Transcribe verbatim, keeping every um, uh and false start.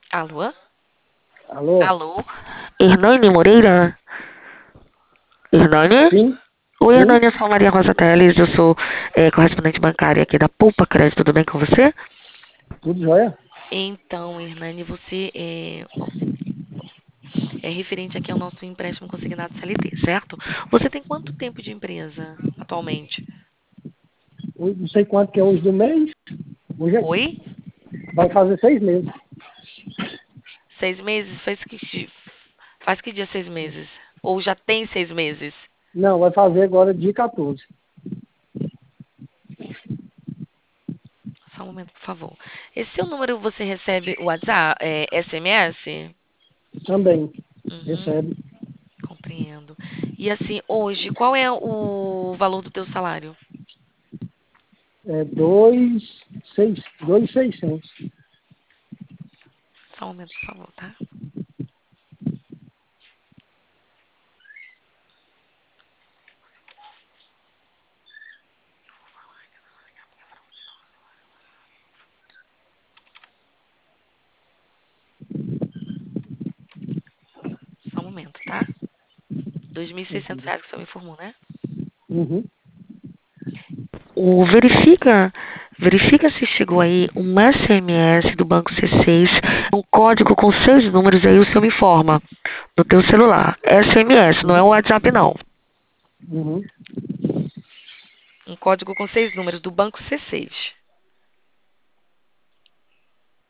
Alô? Alô? Alô? Hernani Moreira? Hernani? Sim? Oi, Sim? Hernani, eu sou a Maria Rosa Teles, eu sou é, correspondente bancária aqui da Poupa Crédito, tudo bem com você? Tudo jóia? Então, Hernani, você é, é referente aqui ao nosso empréstimo consignado C L T, certo? Você tem quanto tempo de empresa atualmente? Hoje, não sei quanto que é hoje do mês. Hoje Oi? é- vai fazer seis meses. Seis meses? Faz que, di- faz que dia seis meses? Ou já tem seis meses? Não, vai fazer agora dia quatorze. Só um momento, por favor. Esse seu número você recebe o WhatsApp, é, S M S? Também Uhum. recebe Compreendo. E assim, hoje, qual é o valor do teu salário? é, dois, seis, dois, seiscentos. Só um momento, por favor, tá? Só um momento, tá? Dois mil e seiscentos reais que você me informou, né? Uhum. O verifica, verifica se chegou aí um S M S do Banco C seis, um código com seis números aí, o senhor me informa no teu celular. S M S, não é o Uhum. WhatsApp não. Uhum. Um código com seis números do Banco C seis.